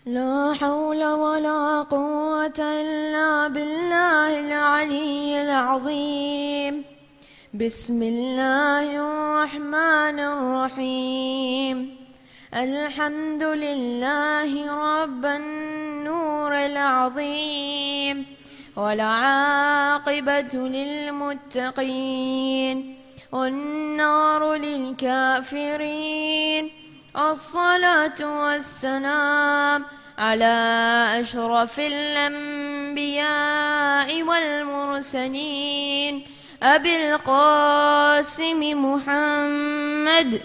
لا حول ولا قوة إلا بالله العلي العظيم. بسم الله الرحمن الرحيم. الحمد لله رب النور العظيم، والعاقبة للمتقين، والنار للكافرين. الصلاة والسلام على أشرف الأنبياء والمرسلين أبي القاسم محمد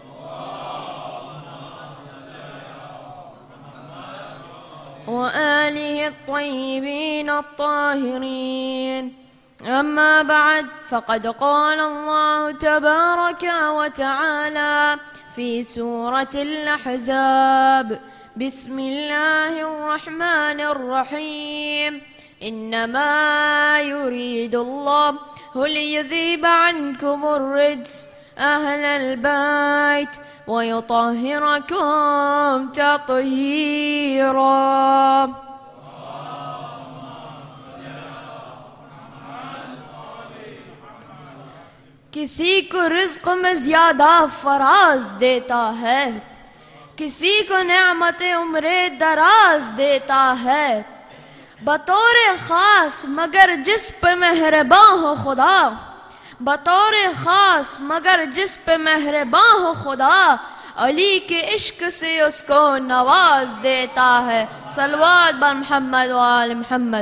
وآله الطيبين الطاهرين. أما بعد، فقد قال الله تبارك وتعالى في سورة الأحزاب: بسم الله الرحمن الرحيم. إنما يريد الله ليذهب عنكم الرجس أهل البيت ويطهركم تطهيرا. کسی کو رزق میں زیادہ فراز دیتا ہے، کسی کو نعمت عمر دراز دیتا ہے، بطور خاص مگر جس پہ مہرباں ہو خدا، بطور خاص مگر جس پہ مہرباں ہو خدا، علی کے عشق سے اس کو نواز دیتا ہے. صلوات بر محمد و آل محمد.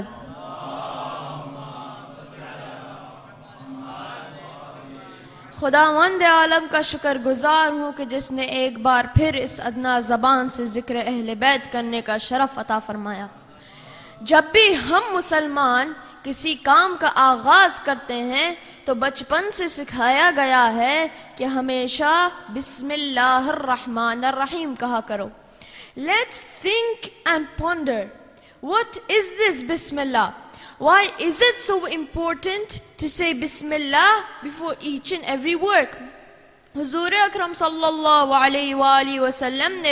خداوند عالم کا شکر گزار ہوں کہ جس نے ایک بار پھر اس ادنا زبان سے ذکر اہل بیت کرنے کا شرف عطا فرمایا. جب بھی ہم مسلمان کسی کام کا آغاز کرتے ہیں تو بچپن سے سکھایا گیا ہے کہ ہمیشہ بسم اللہ الرحمن الرحیم کہا کرو. Let's think and ponder. What is this Bismillah? Why is it so important to say Bismillah before each and every work? حضور اکرم صلی اللہ علیہ وآلہ وسلم نے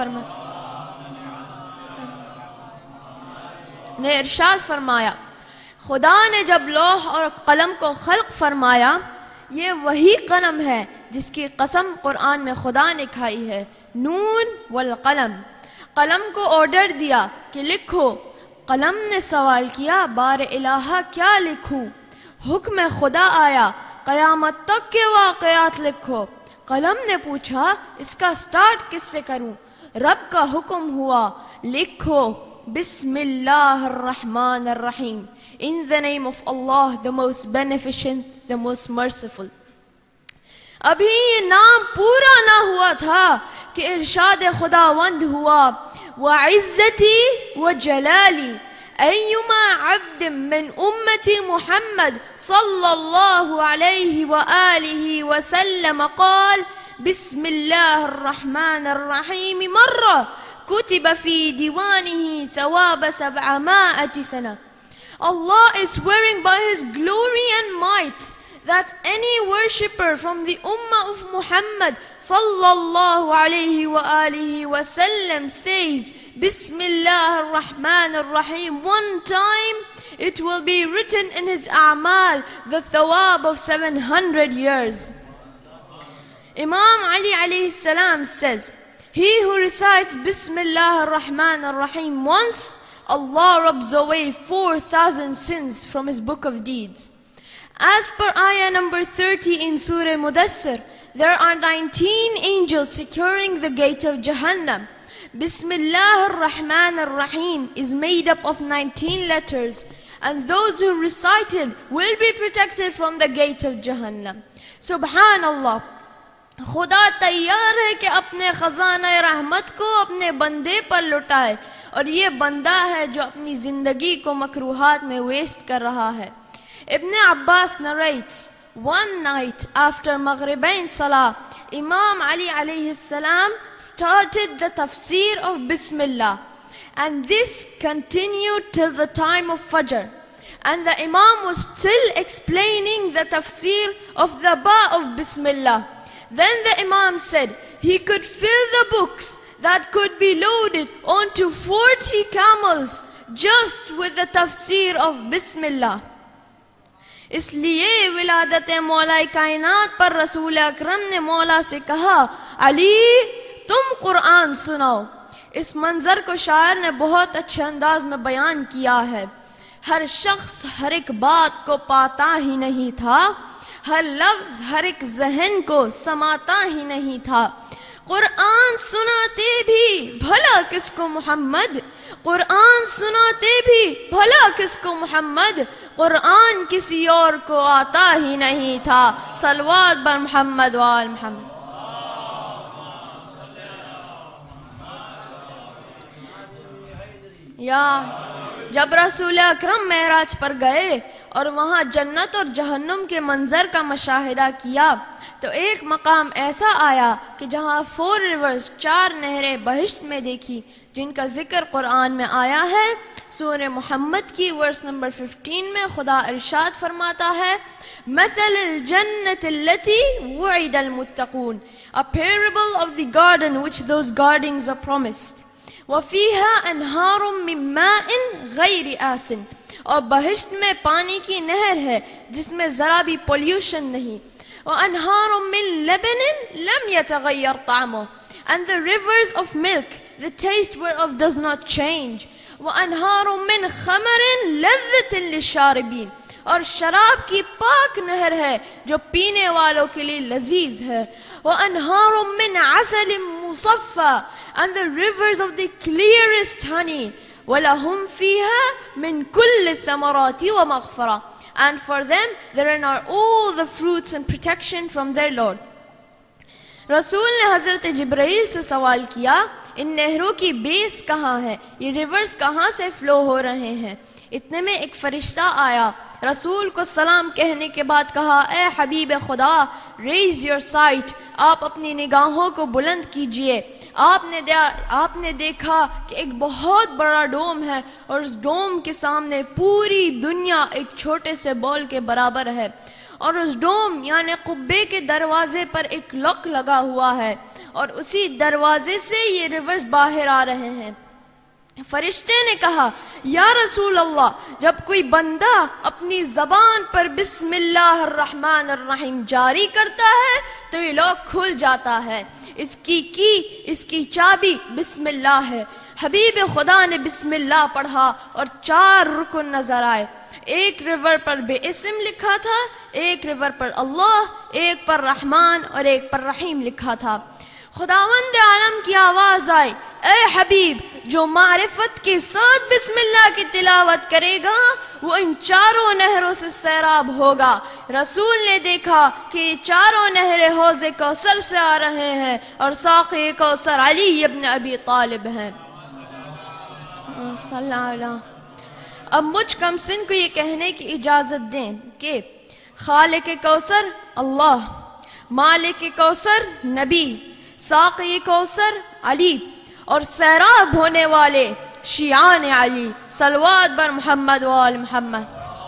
ارشاد فرمایا خدا نے جب لوح اور قلم کو خلق فرمایا، یہ وہی قلم ہے جس کی قسم قرآن میں خدا نے کھائی ہے، نون والقلم. قلم کو آرڈر دیا کہ لکھو. قلم نے سوال کیا بار الہ کیا لکھوں؟ حکم خدا آیا قیامت تک کے واقعات لکھو. قلم نے پوچھا اس کا سٹارٹ کس سے کروں؟ رب کا حکم ہوا لکھو بسم اللہ الرحمن الرحیم. In the name of Allah, the most beneficent, the most merciful. ابھی یہ نام پورا نہ ہوا تھا کہ ارشاد خداوند ہوا وعزتی وجلالی ایما عبد من امتی محمد صلی اللہ علیہ وآلہ وسلم قال بسم اللہ الرحمن الرحیم مرہ کتب فی دیوانہ ثواب 700 سنہ. Allah is swearing by His glory and might that any worshipper from the Ummah of Muhammad sallallahu alayhi wa alihi wa sallam says Bismillah ar-Rahman ar-Rahim one time, it will be written in his a'mal the thawab of 700 years. Imam Ali alayhi salam says, he who recites Bismillah ar-Rahman ar-Rahim once, Allah rubs away 4,000 sins from his book of deeds. As per ayah number 30 in Surah Mudassir, there are 19 angels securing the gate of Jahannam. Bismillah ar-Rahman ar-Rahim is made up of 19 letters, and those who recite it will be protected from the gate of Jahannam. Subhanallah. خدا تیار ہے کہ اپنے خزانہ رحمت کو اپنے بندے پر لٹائے، اور یہ بندہ ہے جو اپنی زندگی کو مکروہات میں ویسٹ کر رہا ہے. Ibn Abbas narrates, one night after Maghribin Salah, Imam Ali alayhi salam started the tafsir of Bismillah, and this continued till the time of Fajr. And the Imam was still explaining the tafsir of the ba of Bismillah. Then the Imam said he could fill the books that could be loaded onto 40 camels just with the tafsir of Bismillah. اس لیے ولادت مولا کائنات پر رسول اکرم نے مولا سے کہا علی تم قرآن سناؤ. اس منظر کو شاعر نے بہت اچھے انداز میں بیان کیا ہے. ہر شخص ہر ایک بات کو پاتا ہی نہیں تھا, ہر لفظ ہر ایک ذہن کو سماتا ہی نہیں تھا. قرآن سناتے بھی بھلا کس کو محمد, قرآن سناتے بھی بھلا کس کو محمد, قرآن کسی اور کو آتا ہی نہیں تھا. صلوات بر محمد و آل محمد. یا جب رسول اکرم معراج پر گئے اور وہاں جنت اور جہنم کے منظر کا مشاہدہ کیا تو ایک مقام ایسا آیا کہ جہاں 4 ریورز 4 نہریں بہشت میں دیکھی جن کا ذکر قرآن میں آیا ہے. سورہ محمد کی ورس نمبر 15 میں خدا ارشاد فرماتا ہے مثل الجنت التي وعد المتقون, a parable of the garden which those guardings are promised. وَفِيهَا أَنْهَارٌ مِّن مَّاءٍ غَيْرِ آسٍ, اور بہشت میں پانی کی نہر ہے جس میں ذرا بھی پولیوشن نہیں. وَأَنْهَارٌ مِّن لَبَنٍ لَمْ يَتَغَيَّرْ طَعْمُهُ, and the rivers of milk the taste whereof does not change. وَأَنْهَارٌ مِّن خَمَرٍ لَذَّةٍ لِلشَّارِبِينَ, اور شراب کی پاک نہر ہے جو پینے والوں کے لیے لذیذ ہے. وَأَنْهَارٌ مِّنْ عَسَلٍ مُّصَفًّى, and the rivers of the clearest honey. وَلَهُمْ فِيهَا مِنْ كُلِّ الثَّمَرَاتِ وَمَغْفِرَةٍ, and for them therein are all the fruits and protection from their Lord. رسول نے حضرت جبرائیل سے سوال کیا ان نہروں کی بیس کہاں ہے, یہ ریورز کہاں سے فلو ہو رہے ہیں. اتنے میں ایک فرشتہ آیا, رسول کو سلام کہنے کے بعد کہا اے حبیب خدا ریز یور سائٹ, آپ اپنی نگاہوں کو بلند کیجئے. آپ نے دیکھا کہ ایک بہت بڑا ڈوم ہے اور اس ڈوم کے سامنے پوری دنیا ایک چھوٹے سے بال کے برابر ہے, اور اس ڈوم یعنی قبے کے دروازے پر ایک لاک لگا ہوا ہے اور اسی دروازے سے یہ ریورز باہر آ رہے ہیں. فرشتے نے کہا یا رسول اللہ جب کوئی بندہ اپنی زبان پر بسم اللہ الرحمن الرحیم جاری کرتا ہے تو یہ لاک کھل جاتا ہے. اس کی چابی بسم اللہ ہے. حبیب خدا نے بسم اللہ پڑھا اور 4 رکن نظر آئے. ایک ریور پر بے اسم لکھا تھا, ایک ریور پر اللہ, ایک پر رحمان اور ایک پر رحیم لکھا تھا. خداوند عالم کی آواز آئی اے حبیب جو معرفت کے ساتھ بسم اللہ کی تلاوت کرے گا وہ ان 4 نہروں سے سیراب ہوگا. رسول نے دیکھا کہ یہ 4 نہریں حوض کوثر سے آ رہے ہیں اور ساقی کوثر علی ابن ابی طالب ہیں. صلی اللہ علیہ. اب مجھ کم سن کو یہ کہنے کی اجازت دیں کہ خالق کوثر اللہ, مالک کوثر نبی, ساقی کوثر علی, اور سیراب ہونے والے شیعان علی. صلوات بر محمد و آل محمد.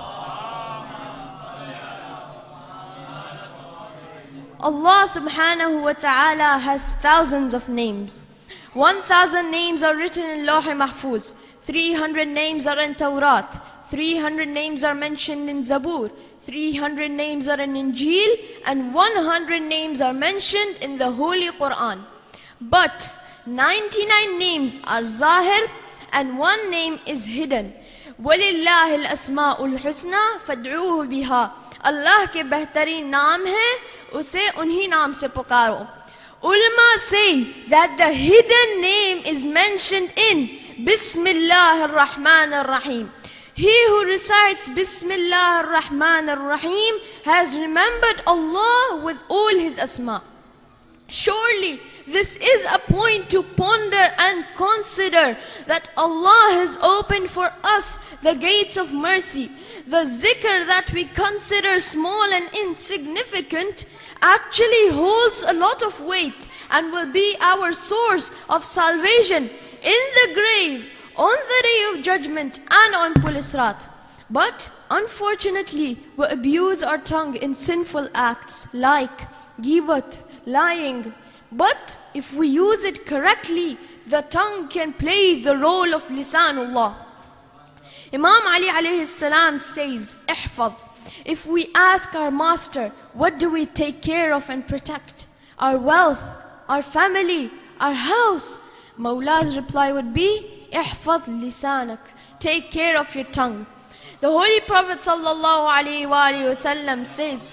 Allah subhanahu wa ta'ala has thousands of names. 1,000 names are written in Lawh Mahfuz. 300 names are in Tawrat. 300 names are mentioned in Zabur. 300 names are in Injil, and 100 names are mentioned in the Holy Quran. But 99 names are Zahir and 1 name is hidden. وَلِلَّهِ الْأَسْمَاءُ الْحُسْنَى فَادْعُوهُ بِهَا. اللہ کے بہترین نام ہیں, اسے انہی نام سے پکارو. Ulama say that the hidden name is mentioned in Bismillah ar-Rahman ar-Rahim. He who recites Bismillah ar-Rahman ar-Rahim has remembered Allah with all his asma. Surely this is a point to ponder and consider that Allah has opened for us the gates of mercy. The zikr that we consider small and insignificant actually holds a lot of weight and will be our source of salvation in the grave, on the day of judgment, and on Pulisrat. But unfortunately, we abuse our tongue in sinful acts like ghibat, lying. But if we use it correctly, the tongue can play the role of lisanullah. Imam Ali alayhi salam says, ihfad. If we ask our master, what do we take care of and protect? Our wealth, our family, our house. Mawla's reply would be, ihfad lisanak. Take care of your tongue. The Holy Prophet sallallahu alaihi wasallam says,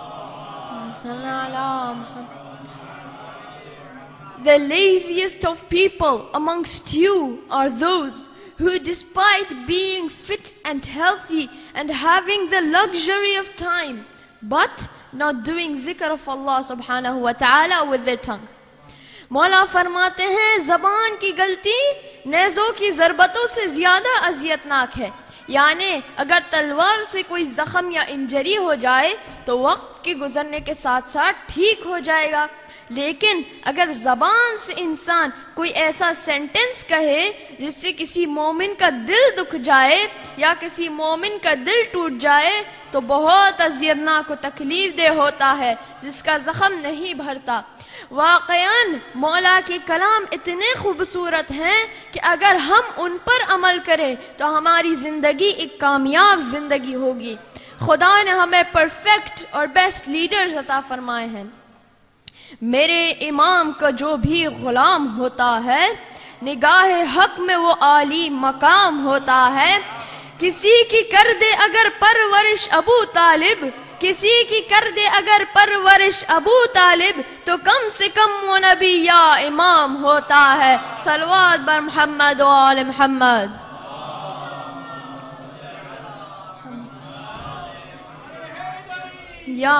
the laziest of people amongst you are those who, despite being fit and healthy and having the luxury of time, but not doing zikr of Allah subhanahu wa ta'ala with their tongue. مولا فرماتے ہیں زبان کی غلطی نیزوں کی ضربتوں سے زیادہ اذیتناک ہے. یعنی اگر تلوار سے کوئی زخم یا انجری ہو جائے تو وقت کے گزرنے کے ساتھ ساتھ ٹھیک ہو جائے گا، لیکن اگر زبان سے انسان کوئی ایسا سینٹنس کہے جس سے کسی مومن کا دل دکھ جائے یا کسی مومن کا دل ٹوٹ جائے تو بہت اذیتناک و تکلیف دہ ہوتا ہے، جس کا زخم نہیں بھرتا. واقعاً مولا کے کلام اتنے خوبصورت ہیں کہ اگر ہم ان پر عمل کریں تو ہماری زندگی ایک کامیاب زندگی ہوگی. خدا نے ہمیں پرفیکٹ اور بیسٹ لیڈرز عطا فرمائے ہیں. میرے امام کا جو بھی غلام ہوتا ہے نگاہ حق میں وہ عالی مقام ہوتا ہے. کسی کی کر دے اگر پرورش ابو طالب، کسی کی کر دے اگر پرورش ابو طالب تو کم سے کم وہ نبی یا امام ہوتا ہے. صلوات بر محمد و آل محمد. یا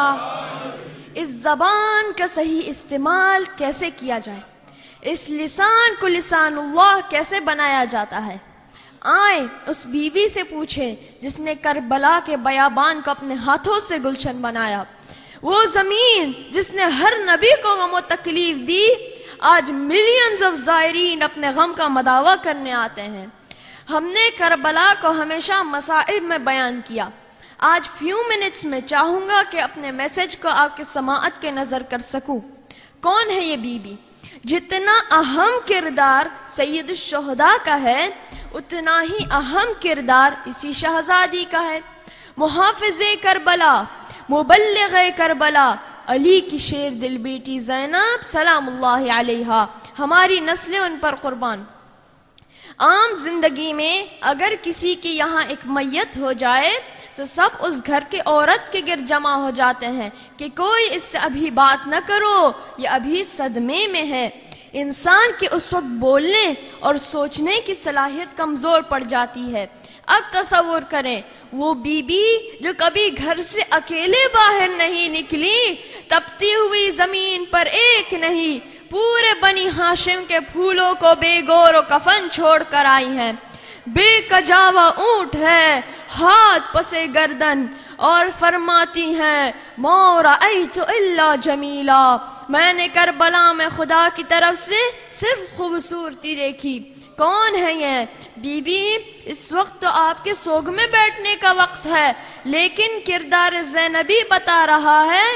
اس زبان کا صحیح استعمال کیسے کیا جائے، اس لسان کو لسان اللہ کیسے بنایا جاتا ہے. آئیں اس بیوی سے پوچھیں جس نے کربلا کے بیابان کو اپنے ہاتھوں سے گلشن بنایا. وہ زمین جس نے ہر نبی کو غم و تکلیف دی، آج ملینز آف زائرین اپنے غم کا مداوع کرنے آتے ہیں. ہم نے کربلا کو ہمیشہ مصائب میں بیان کیا. آج فیو منٹس میں چاہوں گا کہ اپنے میسج کو آپ کے سماعت کے نظر کر سکوں. کون ہے یہ بی بی؟ جتنا اہم کردار سید الشہداء کا ہے اتنا ہی اہم کردار اسی شہزادی کا ہے. محافظ کربلا، مبلغ کربلا، علی کی شیر دل بیٹی زینب سلام اللہ علیہا، ہماری نسلیں ان پر قربان. عام زندگی میں اگر کسی کی یہاں ایک میت ہو جائے تو سب اس گھر کے عورت کے گرد جمع ہو جاتے ہیں کہ کوئی اس سے ابھی بات نہ کرو، یہ ابھی صدمے میں ہے. انسان کے اس وقت بولنے اور سوچنے کی صلاحیت کمزور پڑ جاتی ہے. اب تصور کریں وہ بی بی جو کبھی گھر سے اکیلے باہر نہیں نکلی، تپتی ہوئی زمین پر ایک نہیں پورے بنی ہاشم کے پھولوں کو بے گور و کفن چھوڑ کر آئی ہیں. بے کجاوا اونٹ ہے، ہاتھ پسے گردن، اور فرماتی ہیں ما رأیت الا جمیلا، میں نے کربلا میں خدا کی طرف سے صرف خوبصورتی دیکھی. کون ہے یہ بی بی؟ اس وقت تو آپ کے سوگ میں بیٹھنے کا وقت ہے، لیکن کردار زینبی بتا رہا ہے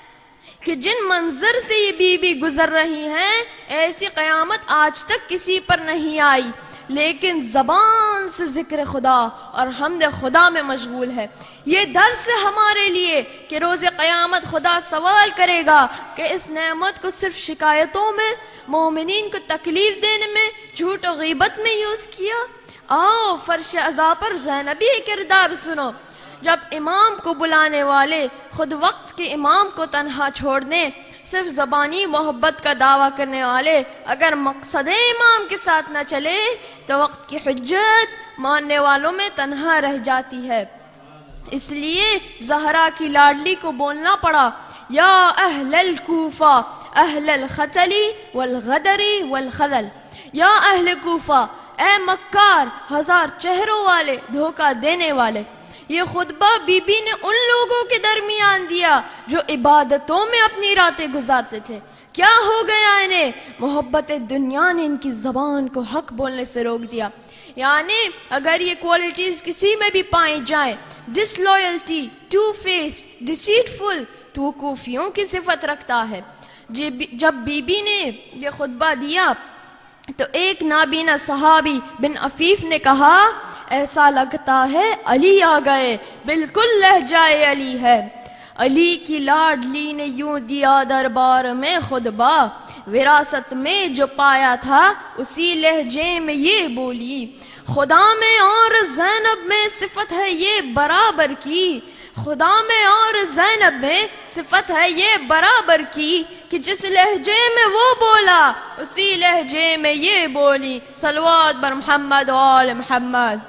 کہ جن منظر سے یہ بی بی گزر رہی ہیں ایسی قیامت آج تک کسی پر نہیں آئی، لیکن زبان سے ذکر خدا اور حمد خدا میں مشغول ہے. یہ درس ہے ہمارے لیے کہ روز قیامت خدا سوال کرے گا کہ اس نعمت کو صرف شکایتوں میں، مومنین کو تکلیف دینے میں، جھوٹ و غیبت میں یوز کیا. آؤ فرش عزا پر زینبی کردار سنو. جب امام کو بلانے والے خود وقت کے امام کو تنہا چھوڑ دیں، صرف زبانی محبت کا دعویٰ کرنے والے اگر مقصد امام کے ساتھ نہ چلے تو وقت کی حجت ماننے والوں میں تنہا رہ جاتی ہے. اس لیے زہرا کی لاڈلی کو بولنا پڑا یا اہل الکوفہ اہل الخطل والغدر والخذل. یا اہل کوفہ، اے مکار ہزار چہروں والے، دھوکہ دینے والے. یہ خطبہ بی بی نے ان لوگوں کے درمیان دیا جو عبادتوں میں اپنی راتیں گزارتے تھے. کیا ہو گیا انہیں؟ محبت دنیا نے ان کی زبان کو حق بولنے سے روک دیا. یعنی اگر یہ کوالٹیز کسی میں بھی پائی جائیں، ڈس لویلٹی، ٹو فیس، ڈیسیٹفل، تو وہ کوفیوں کی صفت رکھتا ہے. جب بی بی نے یہ خطبہ دیا تو ایک نابینا صحابی بن عفیف نے کہا ایسا لگتا ہے علی آ گئے، بالکل لہجۂ علی ہے۔ علی کی لاڈلی نے یوں دیا دربار میں خطبہ، وراثت میں جو پایا تھا اسی لہجے میں یہ بولی، خدا میں اور زینب میں صفت ہے یہ برابر کی، خدا میں اور زینب میں صفت ہے یہ برابر کی، کہ جس لہجے میں وہ بولا اسی لہجے میں یہ بولی۔ صلوات بر محمد و آل محمد۔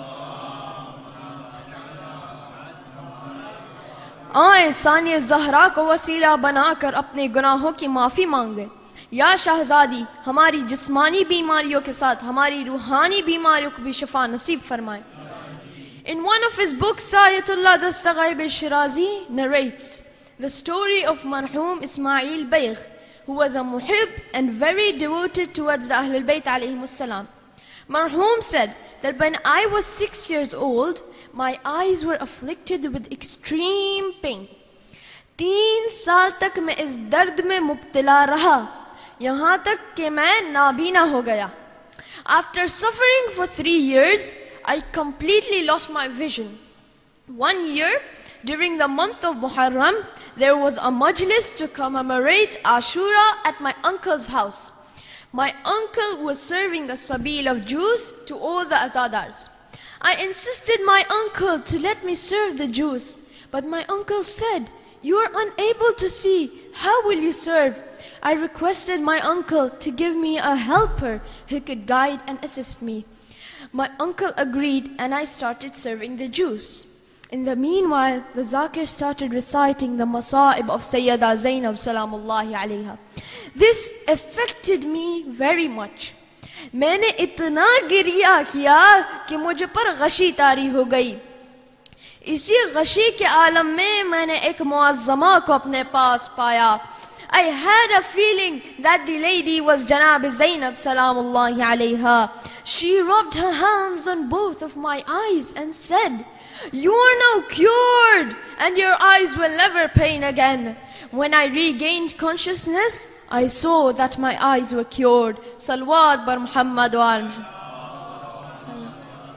آئیں ثانیہ زہرا کو وسیلہ بنا کر اپنے گناہوں کی معافی مانگے۔ یا شہزادی ہماری جسمانی بیماریوں کے ساتھ ہماری روحانی بیماریوں کو بھی شفا نصیب فرمائیں۔ In one of his books, Ayatollah Dastaghaib al-Shirazi narrates the story of Marhum Ismail Baigh, who was a muhib and very devoted towards the Ahlul Bayt alayhimus salam. Marhum said that when I was 6 years old, my eyes were afflicted with extreme pain. 3 سال تک میں اس درد میں مبتلا رہا، یہاں تک کہ میں نابینا ہو گیا۔ After suffering for 3 years, I completely lost my vision. One year, during the month of Muharram, there was a majlis to commemorate Ashura at my uncle's house. My uncle was serving a sabil of juice to all the azadars. I insisted my uncle to let me serve the juice, but my uncle said, "You are unable to see. How will you serve?" I requested my uncle to give me a helper who could guide and assist me. My uncle agreed and I started serving the juice. In the meanwhile, the Zakir started reciting the Masa'ib of Sayyida Zainab salamullahi alayha. This affected me very much. میں نے اتنا گریہ کیا کہ مجھ پر غشی طاری ہو گئی۔ اسی غشی کے عالم میں نے ایک معظمہ کو اپنے پاس پایا۔ I had a feeling that the lady was Janab Zainab salamullahi alayha. She rubbed her hands on both of my eyes and said, "You are now cured and your eyes will never pain again." When I regained consciousness, I saw that my eyes were cured. Salawat bar Muhammad wa al Muhammad.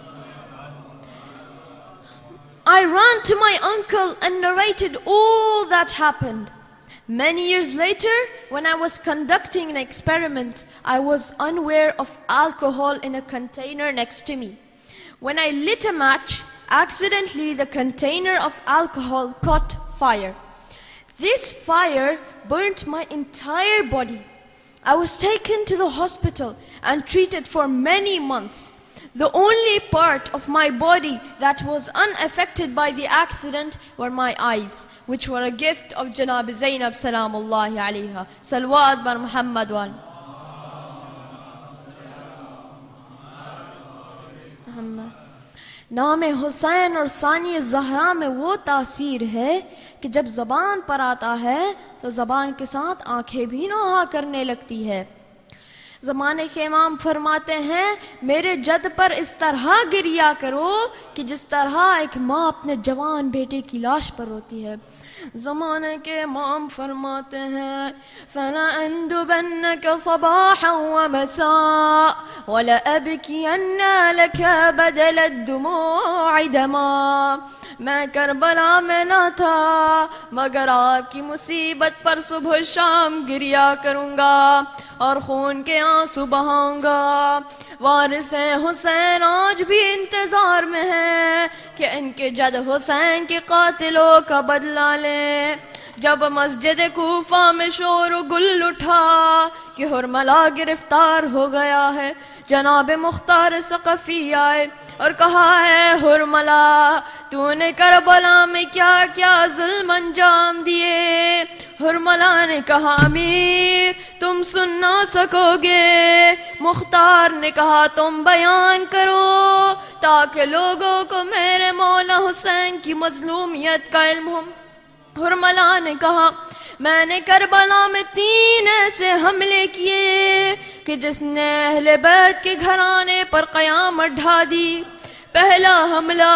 I ran to my uncle and narrated all that happened. Many years later, when I was conducting an experiment, I was unaware of alcohol in a container next to me. When I lit a match, accidentally the container of alcohol caught fire. This fire burnt my entire body. I was taken to the hospital and treated for many months. The only part of my body that was unaffected by the accident were my eyes, which were a gift of Janab Zainab salamullahi alayha. Salawat bar Muhammad wa Muhammad. نام حسین اور ثانی زہرا میں وہ تاثیر ہے کہ جب زبان پر آتا ہے تو زبان کے ساتھ آنکھیں بھی نوحہ کرنے لگتی ہے۔ زمانے کے امام فرماتے ہیں میرے جد پر اس طرح گریہ کرو کہ جس طرح ایک ماں اپنے جوان بیٹے کی لاش پر روتی ہے۔ زمانے کے امام فرماتے ہیں فَلَأَنْدُبَنَّكَ صَبَاحًا وَمَسَاءً وَلَأَبْكِيَنَّ لَكَ بَدَلَ الدُّمُوعِ دَمًا۔ میں کربلا میں نہ تھا مگر آپ کی مصیبت پر صبح شام گریہ کروں گا اور خون کے آنسو بہاؤں گا۔ وارث حسین آج بھی انتظار میں ہیں کہ ان کے جد حسین کے قاتلوں کا بدلہ لیں۔ جب مسجد کوفہ میں شور و گل اٹھا کہ حرملہ گرفتار ہو گیا ہے، جناب مختار ثقفی آئے اور کہا ہے حرملہ تو نے کربلا میں کیا کیا ظلم انجام دیے۔ حرملہ نے کہا امیر تم سن نہ سکو گے۔ مختار نے کہا تم بیان کرو تاکہ لوگوں کو میرے مولا حسین کی مظلومیت کا علم ہو۔ حرملہ نے کہا میں نے کربلا میں 3 ایسے حملے کیے کہ جس نے اہل بیت کے گھرانے پر قیامت ڈھا دی۔ پہلا حملہ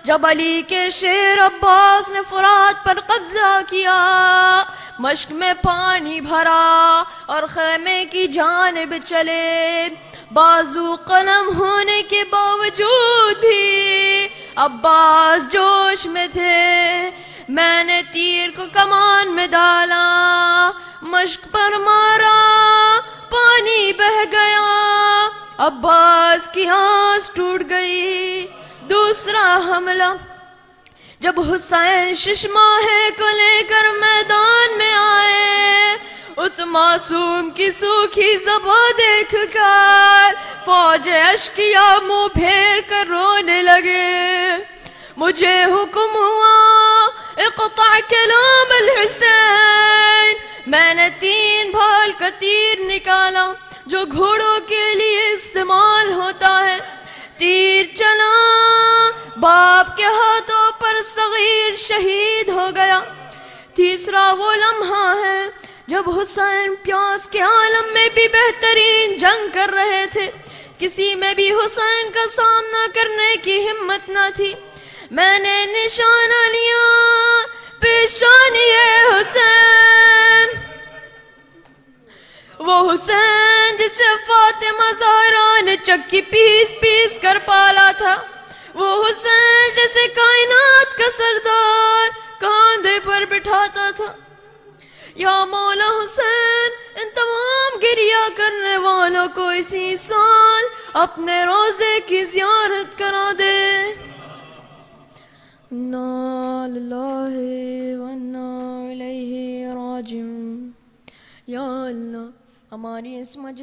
جب علی کے شیر عباس نے فرات پر قبضہ کیا، مشک میں پانی بھرا اور خیمے کی جانب چلے، بازو قلم ہونے کے باوجود بھی عباس جوش میں تھے۔ میں نے تیر کو کمان میں ڈالا، مشک پر مارا، پانی بہہ گیا، عباس کی آس ٹوٹ گئی۔ دوسرا حملہ، جب حسین ششماہے کو لے کر میدان میں آئے، اس معصوم کی سوکھی زباں دیکھ کر فوج اشقیا منہ پھیر کر رونے لگے۔ مجھے حکم ہوا اقطع کلام الحسین۔ میں نے 3 بھال کا تیر نکالا جو گھوڑوں کے لیے استعمال ہوتا ہے، تیر چلا، باپ کے ہاتھوں پر صغیر شہید ہو گیا۔ تیسرا وہ لمحہ ہے جب حسین پیاس کے عالم میں بھی بہترین جنگ کر رہے تھے، کسی میں بھی حسین کا سامنا کرنے کی ہمت نہ تھی۔ میں نے نشانہ لیا پیشانی حسین، وہ حسین جسے فاطمہ زہرا نے چکی پیس پیس کر پالا تھا، وہ حسین جسے کائنات کا سردار کاندھے پر بٹھاتا تھا۔ یا مولا حسین، ان تمام گریہ کرنے والوں کو اسی سال اپنے روزے کی زیارت کرا دے۔ انا للہ وانا الیہ راجعون۔ یا اللہ، ہماری اس مجلس